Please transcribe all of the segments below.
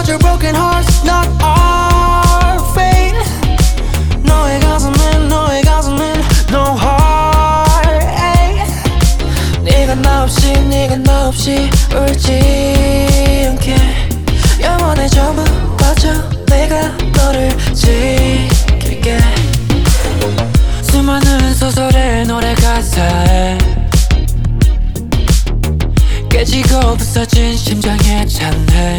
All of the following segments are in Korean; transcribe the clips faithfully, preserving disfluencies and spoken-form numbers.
hundred broken hearts not our fate. 너의 가슴엔 너의 가슴엔 no heartache. 네가 나 없이 네가 나 없이 울지 않게 영원의 전부 바쳐 내가 너를 지킬게. 수많은 소설의 노래 가사에 깨지고 부서진 심장에 찬해.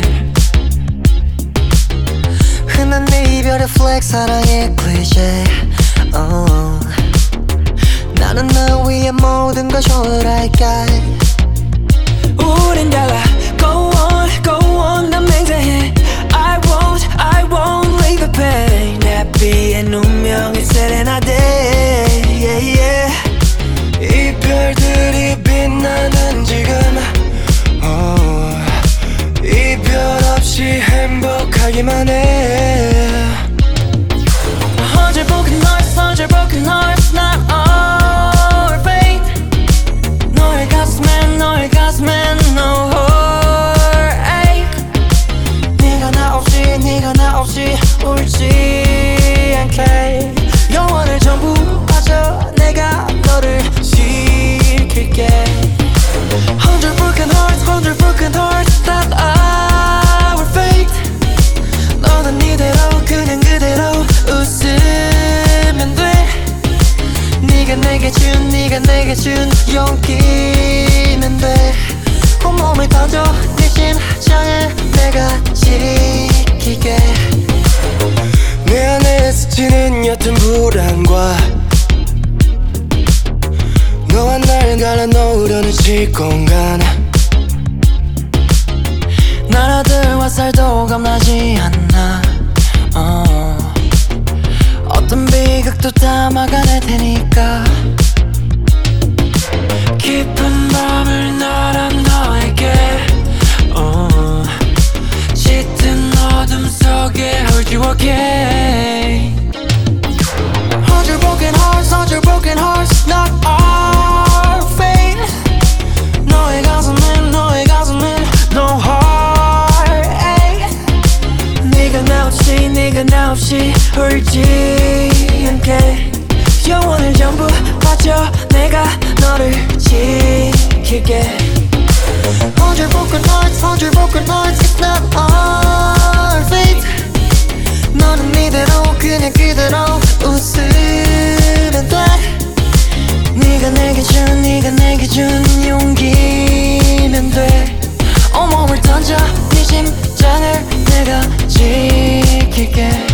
흔한 내 이별의 플렉 사랑의 클리셰. oh. 나는 너 위해 모든 걸 초월할게. 우린 달라 go on go on 난 맹세해 I won't I won't leave the pain. 해피의 운명의 세레나데 yeah, yeah. 이별들이 빛나는 지금 oh. 이별 없이 행복하기만 해. Hundred broken hearts hundred broken hearts not our fate. 너의 가슴엔 너의 가슴엔 no heartache. 네가 나 없이 네가 나 없이 울지 않게 영원을 전부 바쳐 내가 너를 지킬게. Hundred broken hearts hundred broken hearts not our fate. 너는 이대로 그냥 그대로 웃으면 돼. 네가 내게 준 네가 내게 준 용기면 돼. 온몸을 던져 네 심장을 내가 지킬게. 내 안에 스치는 옅은 불안과 너와 날 갈라놓으려는 시공간. 나라들과 살도 겁나지 않나. 어. 어떤 비극도 다 막아낼 테니까. 깊은 밤을 날아 너에게 어. 짙은 어둠 속에 hold you again. Hundred broken hearts hundred broken hearts not our fate. 너의 가슴엔 너의 가슴엔 no heartache. 네가 나 없이 네가 나 없이 울지 않게 영원을 전부 바쳐 내가 너를 지킬게. Hundred broken hearts hundred broken hearts it's not our fate. 너는 이대로 그냥 그대로 웃으면 돼. 네가 내게 준 네가 내게 준 용기면 돼. 온몸을 던져 네 심장을 내가 지킬게.